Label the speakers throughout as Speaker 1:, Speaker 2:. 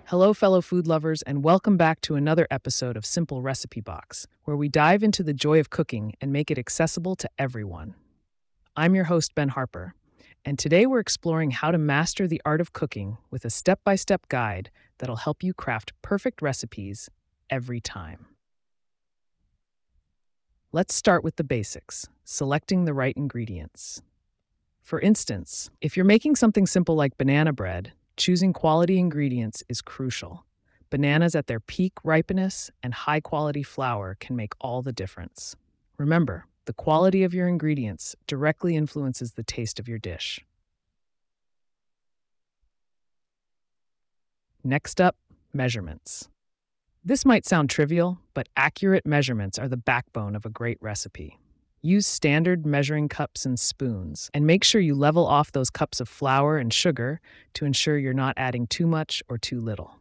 Speaker 1: Hello, fellow food lovers, and welcome back to another episode of Simple Recipe Box, where we dive into the joy of cooking and make it accessible to everyone. I'm your host, Ben Harper, and today we're exploring how to master the art of cooking with a step by step guide that'll help you craft perfect recipes every time. Let's start with the basics, selecting the right ingredients. For instance, if you're making something simple like banana bread, choosing quality ingredients is crucial. Bananas at their peak ripeness and high quality flour can make all the difference. Remember, the quality of your ingredients directly influences the taste of your dish. Next up, measurements. This might sound trivial, but accurate measurements are the backbone of a great recipe. Use standard measuring cups and spoons, and make sure you level off those cups of flour and sugar to ensure you're not adding too much or too little.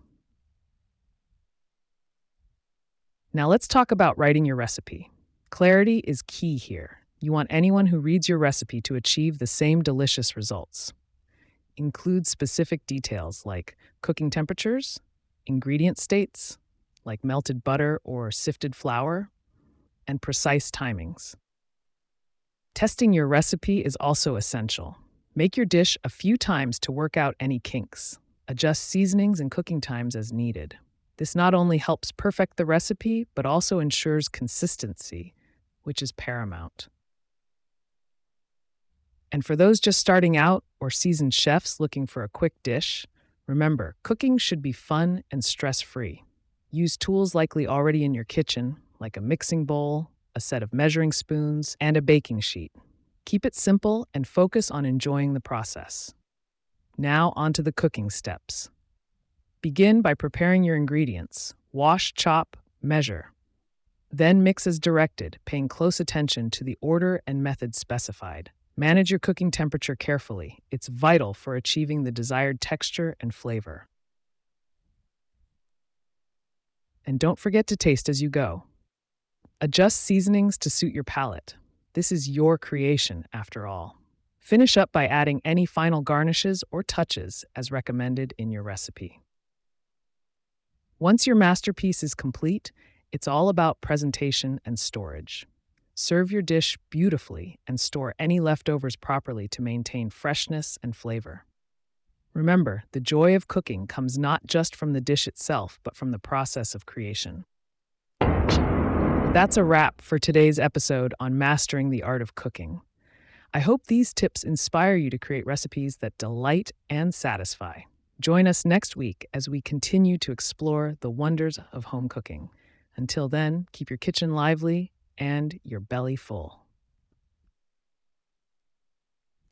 Speaker 1: Now let's talk about writing your recipe. Clarity is key here. You want anyone who reads your recipe to achieve the same delicious results. Include specific details like cooking temperatures, ingredient states, like melted butter or sifted flour, and precise timings. Testing your recipe is also essential. Make your dish a few times to work out any kinks. Adjust seasonings and cooking times as needed. This not only helps perfect the recipe, but also ensures consistency, which is paramount. And for those just starting out or seasoned chefs looking for a quick dish, remember, cooking should be fun and stress-free. Use tools likely already in your kitchen, like a mixing bowl, a set of measuring spoons, and a baking sheet. Keep it simple and focus on enjoying the process. Now onto the cooking steps. Begin by preparing your ingredients. Wash, chop, measure. Then mix as directed, paying close attention to the order and method specified. Manage your cooking temperature carefully. It's vital for achieving the desired texture and flavor. And don't forget to taste as you go. Adjust seasonings to suit your palate. This is your creation, after all. Finish up by adding any final garnishes or touches as recommended in your recipe. Once your masterpiece is complete, it's all about presentation and storage. Serve your dish beautifully and store any leftovers properly to maintain freshness and flavor. Remember, the joy of cooking comes not just from the dish itself, but from the process of creation. That's a wrap for today's episode on mastering the art of cooking. I hope these tips inspire you to create recipes that delight and satisfy. Join us next week as we continue to explore the wonders of home cooking. Until then, keep your kitchen lively and your belly full.